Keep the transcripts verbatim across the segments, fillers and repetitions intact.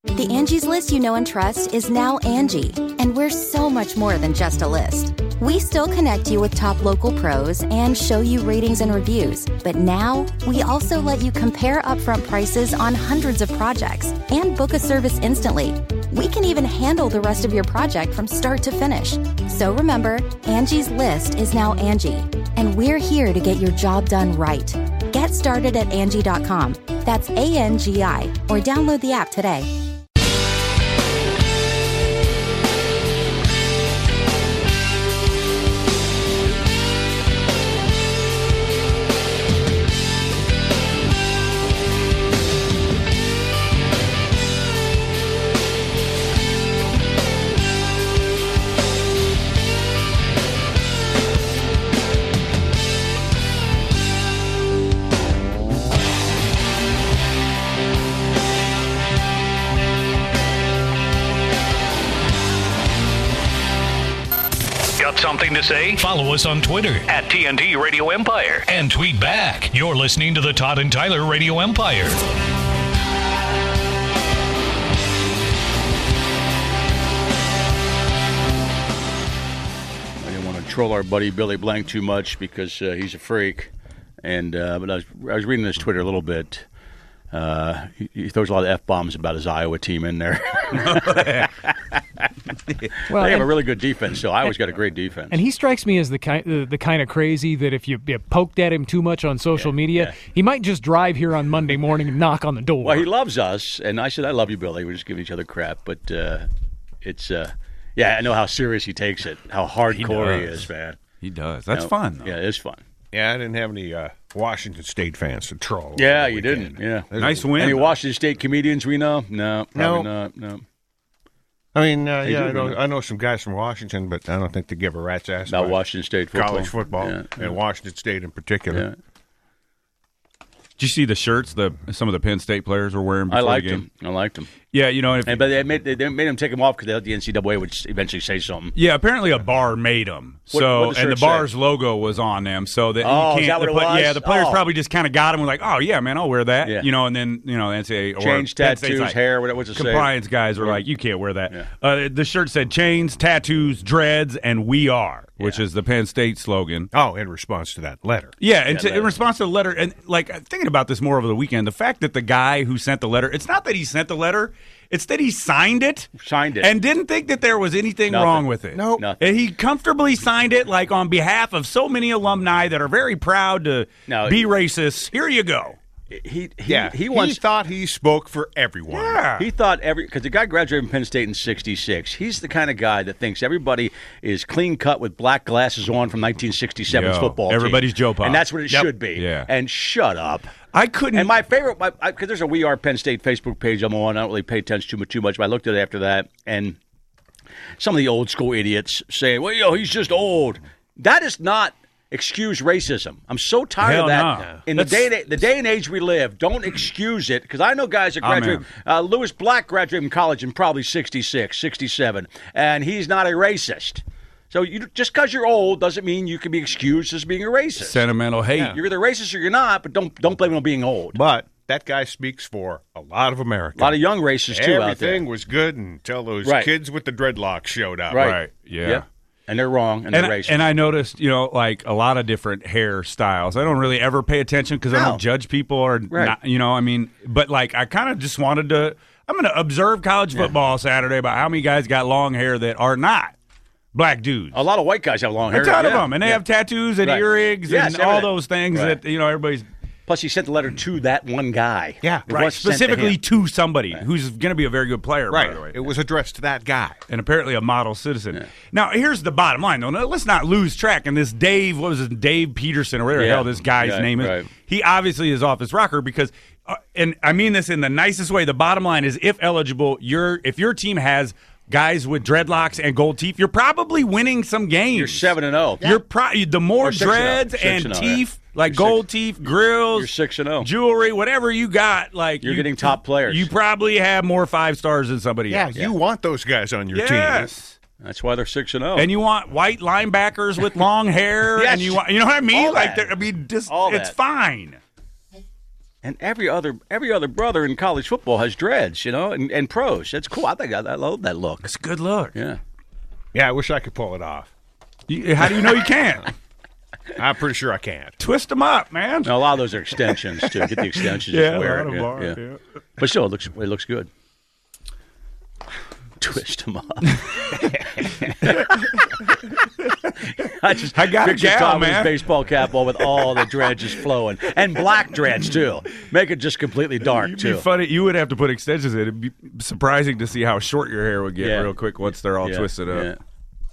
The Angie's List you know and trust is now Angie, and we're so much more than just a list. We still connect you with top local pros and show you ratings and reviews, but now we also let you compare upfront prices on hundreds of projects and book a service instantly. We can even handle the rest of your project from start to finish. So remember, Angie's List is now Angie, and we're here to get your job done right. Get started at Angie dot com. That's A N G I, or download the app today. Something to say? Follow us on Twitter at T N T Radio Empire and tweet back. You're listening to the Todd and Tyler Radio Empire. I didn't want to troll our buddy Billy Blank too much because uh, he's a freak, and uh, but I was I was reading his Twitter a little bit. Uh, he, he throws a lot of F-bombs about his Iowa team in there. Well, they have and, a really good defense, so Iowa's got a great defense. And he strikes me as the kind, uh, the kind of crazy that if you, you poked at him too much on social yeah, media, yeah. he might just drive here on Monday morning and knock on the door. Well, he loves us, and I said, I love you, Billy. We're just giving each other crap. But uh, it's, uh, yeah, I know how serious he takes it, how hardcore he, he is, man. He does. That's you know, fun, though. Yeah, it is fun. Yeah, I didn't have any uh, Washington State fans to troll. Yeah, you didn't. Yeah, nice win. Any Washington State comedians we know? No, probably no. not. No. I mean, uh, yeah, I know, I know some guys from Washington, but I don't think they give a rat's ass about, about Washington State football. college football, yeah, and yeah. Washington State in particular. Yeah. Did you see the shirts the some of the Penn State players were wearing before I liked the game? them. I liked them. Yeah, you know, if, and, but they made they made them take them off because the N C double A would eventually say something. Yeah, apparently a bar made them. So what, what and the bar's say? logo was on them. So that oh, you can't. Is that what the, it was? Yeah, the players oh. probably just kind of got them and were like, oh yeah, man, I'll wear that. Yeah. You know, and then you know, N C A A or change Penn tattoos, like, hair. What was it say? Compliance guys were like, you can't wear that. Yeah. Uh, the shirt said chains, tattoos, dreads, and we are, which yeah. is the Penn State slogan. Oh, in response to that letter. Yeah, and to, letter. in response to the letter, and like thinking about this more over the weekend, the fact that the guy who sent the letter, it's not that he sent the letter, it's that he signed it. Signed it. And didn't think that there was anything Nothing. wrong with it. Nope. Nothing. And he comfortably signed it like on behalf of so many alumni that are very proud to No, be he- racist. Here you go. He he Yeah, he wants. he thought he spoke for everyone. Yeah. He thought every because the guy graduated from Penn State in sixty-six. He's the kind of guy that thinks everybody is clean cut with black glasses on from nineteen sixty-seven's Yo, football team. everybody's Joe Pop. and that's what it Yep. should be. Yeah. And shut up. I couldn't. And my favorite, because there's a We Are Penn State Facebook page I'm on. I don't really pay attention too much, too much, but I looked at it after that, and some of the old school idiots saying, "Well, you know, he's just old." That is not excuse racism. I'm so tired Hell of that. no. In the That's- day, the day and age we live, don't excuse it. Because I know guys that Amen. graduated. Uh, Lewis Black graduated from college in probably sixty-six, sixty-seven, and he's not a racist. So you, just because you're old doesn't mean you can be excused as being a racist. Sentimental hate. You're either racist or you're not, but don't don't blame him on being old. But that guy speaks for a lot of America. A lot of young racists too out there. Everything was good until those Right. kids with the dreadlocks showed up. Right. Right. Yeah. Yep. And they're wrong, and, And, they're I- racist. and I noticed, you know, like a lot of different hairstyles. I don't really ever pay attention because I No. don't judge people or, Right. not, you know, I mean, but like I kind of just wanted to, I'm going to observe college football Saturday about how many guys got long hair that are not black dudes. a lot of white guys have long hair. A ton of yeah. them, and they Yeah. have tattoos and Right. earrings Yes, and all everything. those things Right. that, you know, everybody's Plus, he sent the letter to that one guy. Yeah, It right, was sent to specifically him. to, somebody who's going to be a very good player, by the way. Right. It was addressed to that guy. And apparently a model citizen. Now, here's the bottom line, though. Now, let's not lose track. And this Dave, what was it, Dave Peterson, or whatever the Yeah. hell this guy's Yeah, name is, right. he obviously is off his rocker because, uh, and I mean this in the nicest way, the bottom line is if eligible, your if your team has guys with dreadlocks and gold teeth, you're probably winning some games. You're seven and zero. You're pro- the more Or six and oh. dreads Six and and oh, yeah. teeth, like You're gold six- teeth, grills, You're six and oh. jewelry, whatever you got, like You're you- getting top players. You probably have more five stars than somebody Yeah, else. you want those guys on your team. Yes. That's why they're six and zero. And you want white linebackers with long hair, Yes. and you want, you know what I mean? All like, that. they're- I mean, just All it's that. fine. And every other every other brother in college football has dreads, you know, and, and pros. That's cool. I think I, I love that look. It's a good look. Yeah. Yeah, I wish I could pull it off. You, how do you know you can't? I'm pretty sure I can't. Twist them up, man. Now, a lot of those are extensions, too. Get the extensions. Yeah, just wear a lot it. of Yeah, bars, yeah. yeah. But still, it looks, it looks good. Twist them up. I just I got a picture gal, Tom with man. his baseball cap on with all the dreads just flowing. And black dreads, too. Make it just completely dark, It'd too. be funny. You would have to put extensions in. It'd be surprising to see how short your hair would get Yeah. real quick once they're all Yeah, twisted up. yeah.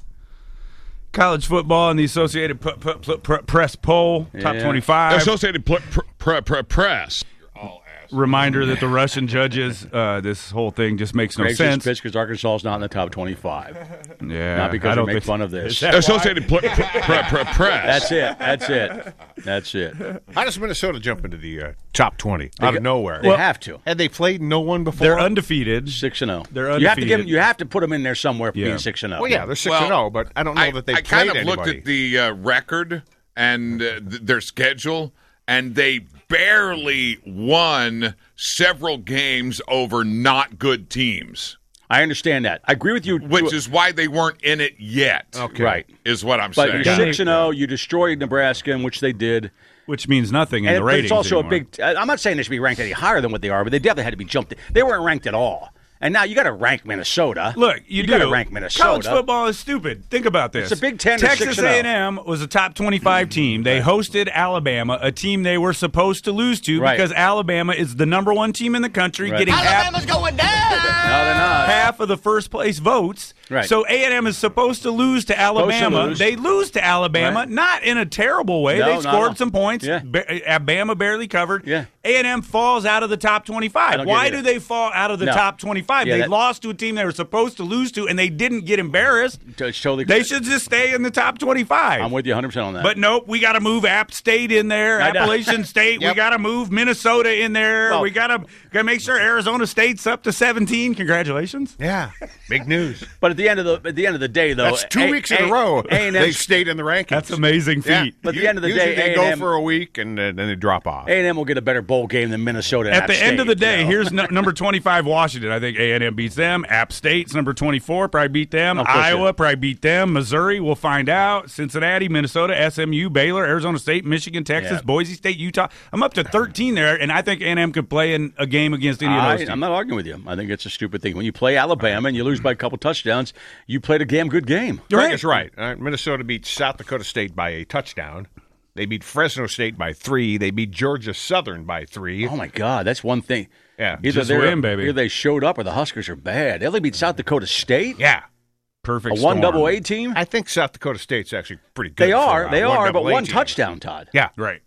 College football and the Associated P- P- P- P- Press poll, top Yeah. twenty-five. Associated pl- pr- pr- pr- Press. Reminder that the Russian judges, uh, this whole thing just makes no Makes sense. sense because Arkansas is not in the top twenty-five. Yeah, Not because I they don't make think- fun of this. Associated pl- pr- pr- pr- Press. That's it. That's it. That's it. How does Minnesota jump into the uh, top twenty out got- of nowhere? They have to. Had they played no one before? They're undefeated. Six and zero. They're You have to give. undefeated. You have to put them in there somewhere for Yeah. being six and zero. Well, yeah, they're six Well, and zero, but I don't know I, that they I played kind of anybody. looked at the uh, record and uh, th- their schedule, and they barely won several games over not good teams, I understand that. I agree with you. which is why they weren't in it yet. Okay. right. Is what I'm But saying. you're six and zero. You destroyed Nebraska, in which they did. Which means nothing in And the it- but ratings it's also anymore. a big. I'm not saying they should be ranked any higher than what they are, but they definitely had to be jumped. They weren't ranked at all. And now you got to rank Minnesota. Look, you, got to do. rank Minnesota. College football is stupid. Think about this. It's a Big Ten or Texas six and oh. A and M was a top twenty-five team. They hosted Alabama, a team they were supposed to lose to Right. because Alabama is the number one team in the country, Right. getting Alabama's half, going down. No, they're not. half of the first place votes. Right. So A and M is supposed to lose to Alabama. lose. They lose to Alabama, Right. not in a terrible way. No, they not at scored all. some points. Yeah. Ba- Alabama barely covered. Yeah. A and M falls out of the top I twenty-five. don't Why give you do that. they fall out of the No. top twenty-five? Yeah, they that- lost to a team they were supposed to lose to, and they didn't get embarrassed. It's totally. They should just stay in the top twenty-five. I'm with you one hundred percent on that. But nope, we got to move App State in there, I know. Appalachian State. We Yep. got to move Minnesota in there. Well- we got to got to make sure Arizona State's up to seventeen. Congratulations. Yeah, big news. But at the end of the at the end of the day, though, That's two A- weeks in A- a row. A&M They've stayed in the rankings. That's amazing Yeah. feat. But at the U- end of the usually day, they A and M go for a week and uh, then they drop off. A and M will get a better bowl game than Minnesota. And At App the end State, of the day, you know? here's no, number twenty-five Washington. I think A and M beats them. App State's number twenty-four, probably beat them. Of course, Iowa yeah. probably beat them. Missouri, we'll find out. Cincinnati, Minnesota, S M U, Baylor, Arizona State, Michigan, Texas, Yeah. Boise State, Utah. I'm up to thirteen there, and I think A and M could play in a game against any of I, those teams. I'm not arguing with you. I think it's a stupid thing. When you play Alabama and you lose by a couple touchdowns, you played a damn good game. Greg is right. All right. Minnesota beat South Dakota State by a touchdown. They beat Fresno State by three. They beat Georgia Southern by three. Oh my God, that's one thing. Yeah, either just they're win, baby. either they showed up or the Huskers are bad. They only beat South Dakota State. Yeah. Perfect A one storm. double A team. I think South Dakota State's actually pretty good. They for, are, uh, they one are, but double A one team. touchdown, Todd. Yeah. Right.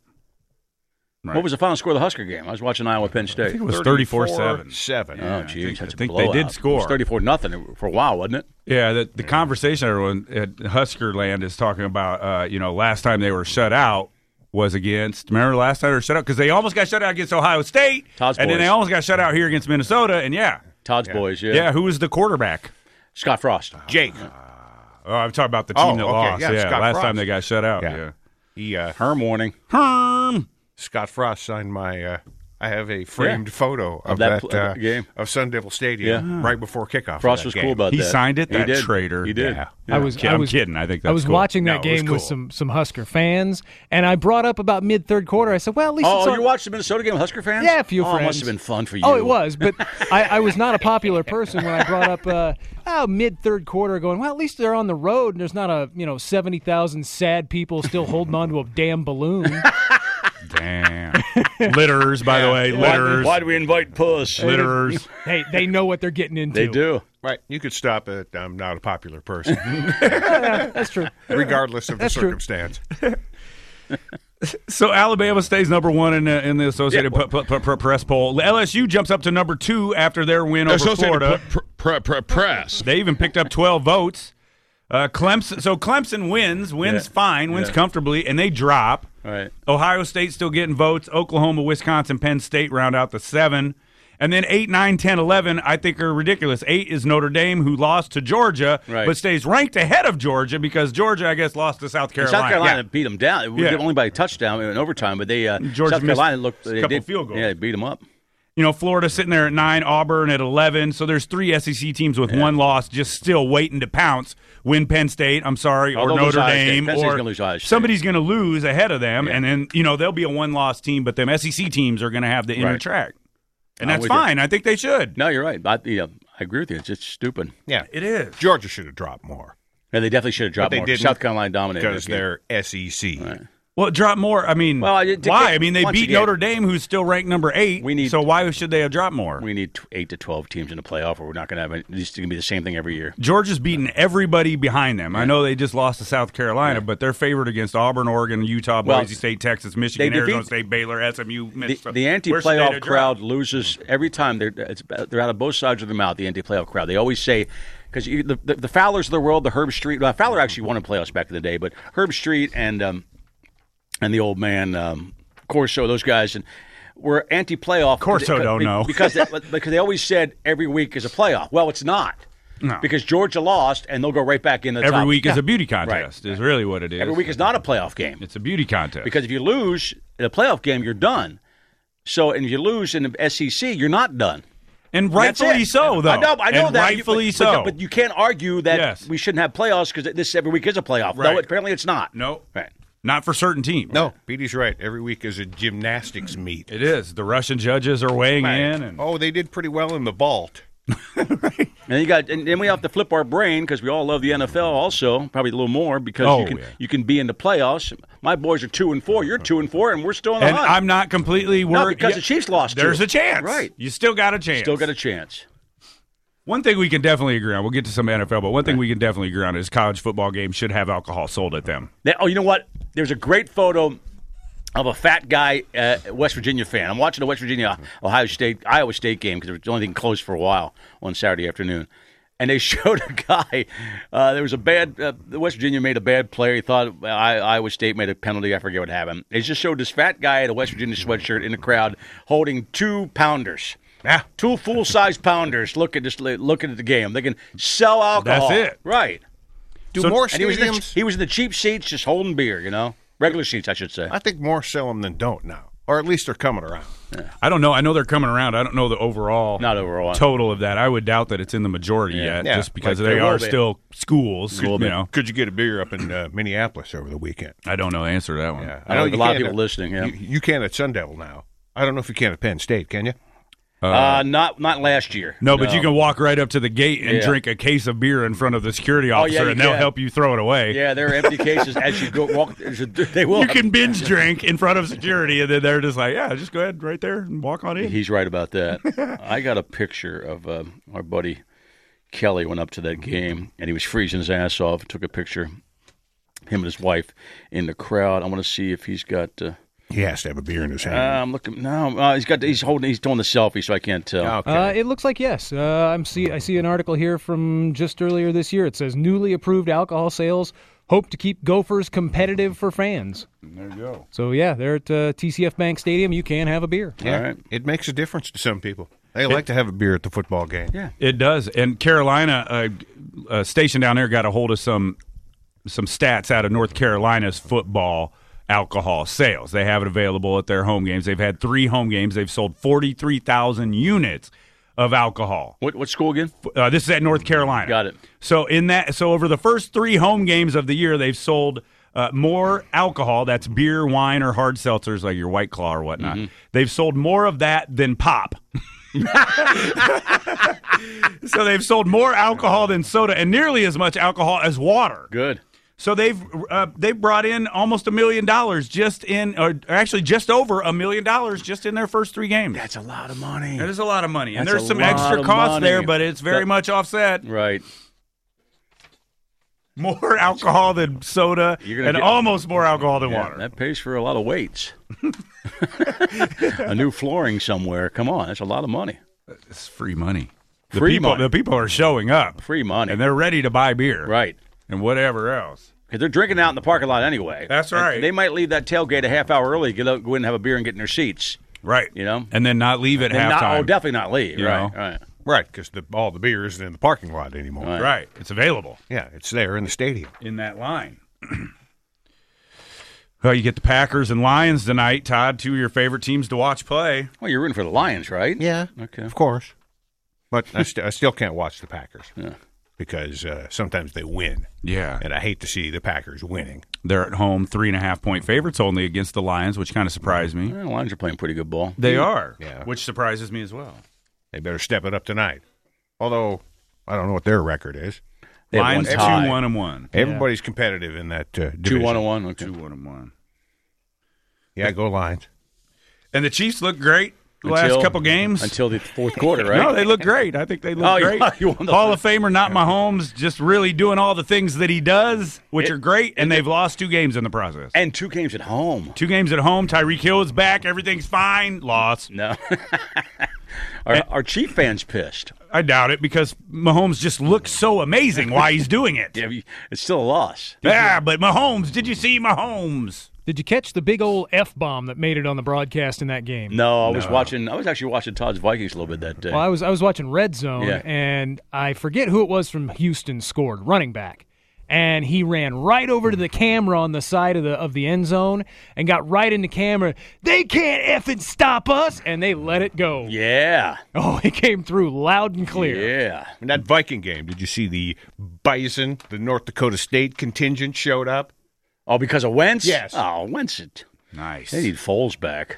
Right. What was the final score of the Husker game? I was watching Iowa Penn State. I think it was thirty-four seven. Seven. Oh, I geez, think- that's I a think they blowout. did score. It was thirty-four nothing for a while, wasn't it? Yeah, the, the conversation everyone at Husker Land is talking about, uh, you know, last time they were shut out was against, remember last time they were shut out? Because they almost got shut out against Ohio State, Todd's and then boys. they almost got shut out here against Minnesota, and yeah. Todd's boys, yeah. Yeah, who was the quarterback? Scott Frost. Jake. Oh, I'm talking about the team Oh, that okay, lost. yeah, Yeah, Scott last Frost. time they got shut out. Yeah. Yeah. He, uh, Herm warning. Herm. Scott Frost signed my. Uh, I have a framed photo of, Of that that, pl- of uh, the game. of Sun Devil Stadium Yeah. right before kickoff. Frost of that was game. cool about He that. signed it, He that did. traitor. He did. Yeah. I was, Kid- I I'm was kidding. I think that's I was cool. watching No, that it was game with cool. some some Husker fans, and I brought up about mid third quarter. I said, "Well, at least it's Oh, on- you watched the Minnesota game with Husker fans? Yeah, a few oh, friends. it must have been fun for you. Oh, it was, but I, I was not a popular person when I brought up uh, oh, mid third quarter, going, well, at least they're on the road, and there's not a you know seventy thousand sad people still holding on to a damn balloon. Damn. Litterers, by the way. Why, Litterers. why do we invite Puss? Litterers. Hey, they know what they're getting into. They do. Right. You could stop it. I'm not a popular person, That's true. regardless of the That's true. circumstance. So Alabama stays number one in the, in the Associated Yeah, P- P- P- Press poll. L S U jumps up to number two after their win over Associated Florida. pr- pr- pr- Press. They even picked up twelve votes. Uh, Clemson, so Clemson wins, wins Yeah. fine, wins Yeah. comfortably, and they drop. All right. Ohio State still getting votes. Oklahoma, Wisconsin, Penn State round out the seven. And then eight, nine, ten, eleven, I think are ridiculous. eight is Notre Dame, who lost to Georgia, Right. but stays ranked ahead of Georgia because Georgia, I guess, lost to South Carolina. South Carolina Yeah. beat them down. It was Yeah. only by a touchdown in overtime, but they uh, Georgia South Carolina missed looked a they couple did, field goals. Yeah, they beat them up. You know, Florida sitting there at nine, Auburn at eleven. So there's three S E C teams with one loss just still waiting to pounce. Win Penn State, I'm sorry, Oh, or they'll lose Notre Iowa State. Dame. Penn State's or gonna lose Iowa State. somebody's going to lose ahead of them. Yeah. And then, you know, they'll be a one-loss team, but them S E C teams are going to have the inner Right. track. And I'm that's with you. fine. I think they should. No, you're right. I, yeah, I agree with you. It's just stupid. Yeah, It is. Georgia should have dropped more And they definitely should have dropped they more. didn't South Carolina dominated because that game. they're S E C. Right. Well, drop more. I mean, Well, it- why? I mean, they once beat again- Notre Dame, who's still ranked number eight. We need- so why should they have dropped more? We need t- eight to twelve teams in the playoff, or we're not going to have any, it's going to be the same thing every year. Georgia's beaten everybody behind them. I know they just lost to South Carolina, but they're favored against Auburn, Oregon, Utah, Well, Boise State, Texas, Michigan, they defeat- Arizona State, Baylor, S M U, The, Minnesota. the Where's anti-playoff State of crowd Drop? loses every time. They're it's, they're out of both sides of their mouth. The anti-playoff crowd. They always say because the, the the Fowlers of the world, the Herb Street. Well, Fowler actually won in playoffs back in the day, but Herb Street and um, and the old man um, Corso, those guys, and were anti-playoff. Corso because, don't know. because they, because they always said every week is a playoff. Well, it's not. No. Because Georgia lost, and they'll go right back in the Every top. week is Yeah. a beauty contest, Right. is really what it is. Every week is not a playoff game. It's a beauty contest. Because if you lose in a playoff game, you're done. So, and if you lose in the S E C, you're not done. and That's rightfully it. so, though. I know, I know and that. rightfully but, so. But, but you can't argue that Yes. we shouldn't have playoffs because this every week is a playoff. Right. No, apparently it's not. no, Right. not for certain teams. No, Petey's right. Every week is a gymnastics meet. It is. The Russian judges are weighing Right. in. And Oh, they did pretty well in the vault. And you got, and then we have to flip our brain because we all love the N F L. Also, probably a little more because Oh, you can yeah. you can be in the playoffs. My boys are two and four. You're two and four, and we're still in the and hunt. I'm not completely no, worried. because Yeah, the Chiefs lost. There's too. a chance. Right. You still got a chance. Still got a chance. One thing we can definitely agree on, we'll get to some N F L, but one thing we can definitely agree on is college football games should have alcohol sold at them. Now, oh, you know what? There's a great photo of a fat guy, uh, West Virginia fan. I'm watching the West Virginia Ohio State Iowa State game because it was the only thing closed for a while on Saturday afternoon. And they showed a guy. Uh, there was a bad. Uh, West Virginia made a bad play. He thought uh, Iowa State made a penalty. I forget what happened. They just showed this fat guy in a West Virginia sweatshirt in the crowd holding two pounders. Yeah. Two full size pounders. Looking just looking at the game. They can sell alcohol. That's it. Right. Do So- more And he was in the, stadiums? he was in the cheap seats, just holding beer. You know, regular seats, I should say. I think more sell them than don't now, or at least they're coming around. I don't know. I know they're coming around. I don't know the overall Not overall. total of that. I would doubt that it's in the majority Yeah. yet, Yeah, just because like they there are will be. still schools. You little bit. know, Could you get a beer up in uh, Minneapolis over the weekend? I don't know the answer to that one. Yeah, I know you a lot of can people at- listening, yeah. you, you can at Sun Devil now. I don't know if you can at Penn State. Can you? Uh, not not last year. No, but you can walk right up to the gate and Yeah. drink a case of beer in front of the security Oh, yeah, officer, you and they'll can. help you throw it away. Yeah, there are empty cases as you go walk. They will. You can binge drink in front of security, and then they're just like, "Yeah, just go ahead right there and walk on in." He's right about that. I got a picture of uh, our buddy Kelly went up to that game, and he was freezing his ass off. Took a picture, him and his wife in the crowd. I want to see if he's got. Uh, He has to have a beer in his uh, hand. I'm looking. No, uh, he's got. He's holding. He's doing the selfie, so I can't tell. okay. Uh, it looks like yes. Uh, I'm see. I see an article here from just earlier this year. It says newly approved alcohol sales hope to keep Gophers competitive for fans. There you go. So yeah, they're at uh, T C F Bank Stadium. You can have a beer. yeah, all right. It makes a difference to some people. They like to have a beer at the football game. Yeah. It does. And Carolina, uh, uh, station down there, got a hold of some some stats out of North Carolina's football alcohol sales. They have it available at their home games. They've had three home games. They've sold forty-three thousand units of alcohol. What what school again? Uh, this is at North Carolina. Got it. So in that, so over the first three home games of the year, they've sold uh, more alcohol. That's beer, wine, or hard seltzers like your White Claw or whatnot. Mm-hmm. They've sold more of that than pop. So they've sold more alcohol than soda, and nearly as much alcohol as water. Good. So they've uh, they've brought in almost a million dollars just in, or actually just over a million dollars just in their first three games. That's a lot of money. That is a lot of money, and That's there's a some lot extra of costs money. there, but it's very That- much offset. Right. More alcohol than soda, You're gonna and get- almost more alcohol than Yeah, water. that pays for a lot of weights. A new flooring somewhere. Come on, that's a lot of money. It's free money. The Free people, money. the people are showing up, Free money. and they're ready to buy beer, Right. and whatever else. Because they're drinking out in the parking lot anyway. That's And right. they might leave that tailgate a half hour early, get out, go in and have a beer and get in their seats. Right. You know? And then not leave at And not, halftime. oh, definitely not leave. You Right, know? right. Right, because all the beer isn't in the parking lot anymore. Right. Right. It's available Yeah, it's there in the stadium. in that line. Well, you get the Packers and Lions tonight, Todd, two of your favorite teams to watch play. Well, you're rooting for the Lions, right? Yeah, Okay. of course. But I, st- I still can't watch the Packers Yeah. because uh, sometimes they win, Yeah. and I hate to see the Packers winning. They're at home, three and a half point favorites only against the Lions, which kind of surprised me. Well, the Lions are playing pretty good ball. They are, Yeah. which surprises me as well. They better step it up tonight. Although I don't know what their record is. They have Lions one two, tie. one, and one. Everybody's competitive in that uh, division. Two one and one. Okay. Two, one, and one. Yeah, go Lions. And the Chiefs look great the Until- last couple games. until the fourth quarter, right? No, they look great. I think they look Oh, you- great. you won the- Hall of Famer, not Mahomes, just really doing all the things that he does, which It- are great, and they've lost two games in the process. And two games at home. Two games at home. Tyreek Hill is back. Everything's fine. Lost. No. Are, are Chief fans pissed? I doubt it because Mahomes just looks so amazing while he's doing it. Yeah, it's still a loss. Yeah, but Mahomes, did you see Mahomes? Did you catch the big old F bomb that made it on the broadcast in that game? No, I was watching. I was actually watching Todd's Vikings a little bit that day. Well, I was I was watching Red Zone, Yeah. and I forget who it was from Houston scored, running back, and he ran right over to the camera on the side of the of the end zone and got right in the camera. They can't effing stop us, and they let it go. yeah, Oh, it came through loud and clear. yeah. In that Viking game, did you see the Bison, the North Dakota State contingent showed up? Oh, because of Wentz? Yes. Oh, Wentz. It, Nice. they need Foles back.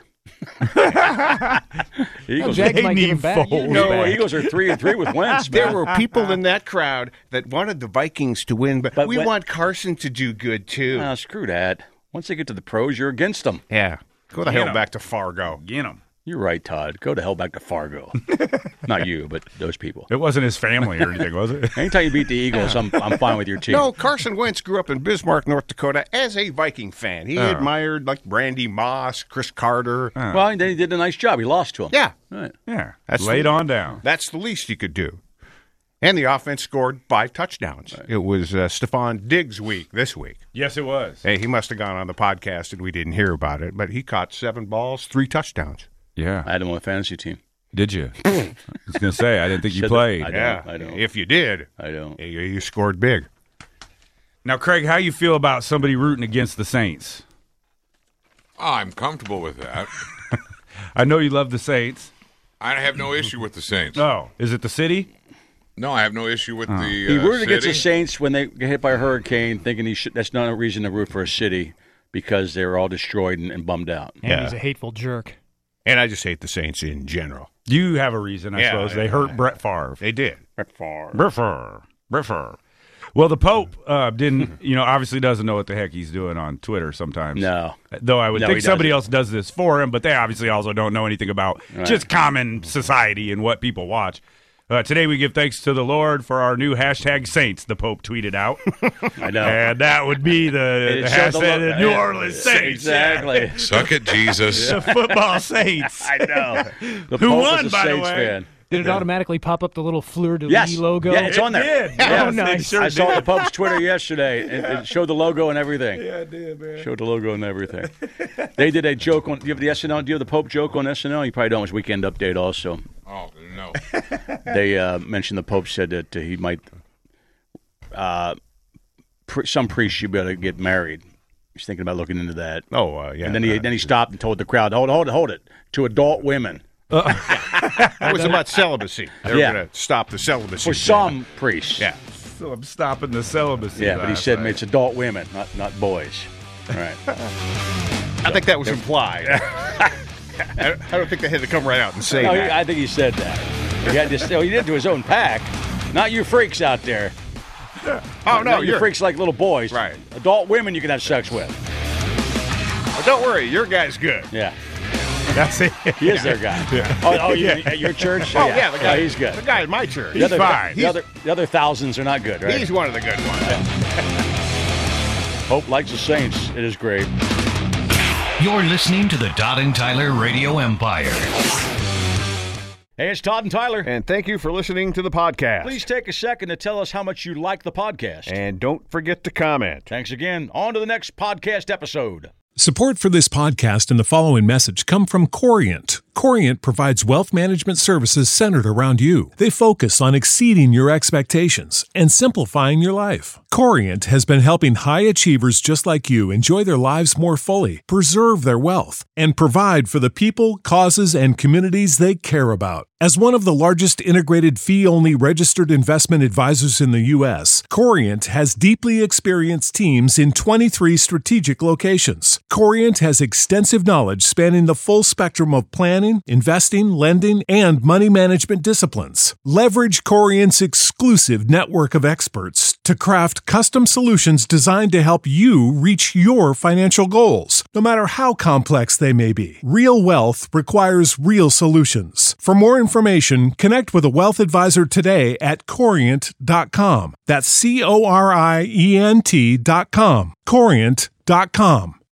Eagles, Jags They might give need him back. You Foles no, back. Eagles are three and three with Wentz. There man. were people in that crowd that wanted the Vikings to win, but, But we when- want Carson to do good too. Ah, screw that. Once they get to the pros, you're against them. yeah, go the You hell know. back to Fargo. Get him. You're right, Todd. Go to hell back to Fargo. Not you, but those people. It wasn't his family or anything, was it? Anytime you beat the Eagles, I'm I'm fine with your team. No, Carson Wentz grew up in Bismarck, North Dakota, as a Viking fan. He admired like Randy Moss, Chris Carter. Well, then he did a nice job. He lost to him. Yeah, Right. Yeah. That's Laid the- on down. that's the least you could do. And the offense scored five touchdowns. It was uh, Stephon Diggs' week this week. Yes, it was. Hey, he must have gone on the podcast and we didn't hear about it, but he caught seven balls, three touchdowns. Yeah. I had him on a fantasy team. Did you? I was going to say, I didn't think you Said that- played. I don't, yeah, I don't. if you did, I don't. you, you scored big. Now, Craig, how you feel about somebody rooting against the Saints? I'm comfortable with that. I know you love the Saints. I have no issue with the Saints. Oh, is it the city? No, I have no issue with the He uh, rooted against the city. Saints when they get hit by a hurricane, thinking he should. That's not a reason to root for a city because they were all destroyed and, and bummed out. And Yeah. he's a hateful jerk. And I just hate the Saints in general. You have a reason, I Yeah, suppose. yeah, They hurt yeah. Brett Favre. They did. Brett Favre. Brett Favre. Well, the Pope uh, didn't, you know, obviously doesn't know what the heck he's doing on Twitter sometimes. No. Though I would No, think he somebody doesn't. else does this for him, but they obviously also don't know anything about just common society and what people watch. Uh, today we give thanks to the Lord for our new hashtag Saints, the Pope tweeted out. I know. And that would be the, It the showed the hashtag lo- the New yeah, Orleans Saints. Exactly. Suck it, Jesus. The football Saints. I know. The Who Pope won, is a by the Saints way? fan. Did it automatically pop up the little Fleur de Yes. Lis logo? Yeah, it's on there. Did. Oh, Yes, it nice. sure I saw did. the Pope's Twitter yesterday. It, it showed the logo and everything. Yeah, it did, man. Showed the logo and everything. They did a joke on. Do you have the S N L? Do you have the Pope joke on S N L? You probably don't. It's Weekend Update also. Oh, no. They uh, mentioned the Pope said that uh, he might. Uh, pre- some priest should be able to get married. He's thinking about looking into that. Oh, uh, yeah. And then he uh, then he stopped and told the crowd, "Hold, hold it, hold it." To adult women. It was about celibacy. They were Yeah. going to stop the celibacy. For some priests. Yeah. So I'm stopping the celibacy. Yeah, but he last said night. it's adult women, not not boys. All right. I think that was implied. I I don't think they had to come right out and say No, he, that. I think he said that. He had to. Oh, he did it to his own pack, not you freaks out there. oh, no, you you're freaks like little boys. Right. Adult women you can have sex with. But don't worry, your guy's good. Yeah. That's it. He is their guy. Oh, oh you, at your church? Oh, yeah, the guy, he's good. The guy at my church. The other, fine. The other, the other thousands are not good, right? He's one of the good ones. Hope likes the Saints. It is great. You're listening to the Todd and Tyler Radio Empire. Hey, it's Todd and Tyler. And thank you for listening to the podcast. Please take a second to tell us how much you like the podcast. And don't forget to comment. Thanks again. On to the next podcast episode. Support for this podcast and the following message come from Corient. Corient provides wealth management services centered around you. They focus on exceeding your expectations and simplifying your life. Corient has been helping high achievers just like you enjoy their lives more fully, preserve their wealth, and provide for the people, causes, and communities they care about. As one of the largest integrated fee-only registered investment advisors in the U S, Corient has deeply experienced teams in twenty-three strategic locations. Corient has extensive knowledge spanning the full spectrum of planning, investing, lending, and money management disciplines. Leverage Corient's exclusive network of experts to craft custom solutions designed to help you reach your financial goals, no matter how complex they may be. Real wealth requires real solutions. For more information, connect with a wealth advisor today at corient dot com. That's C O R I E N T dot com. corient dot com.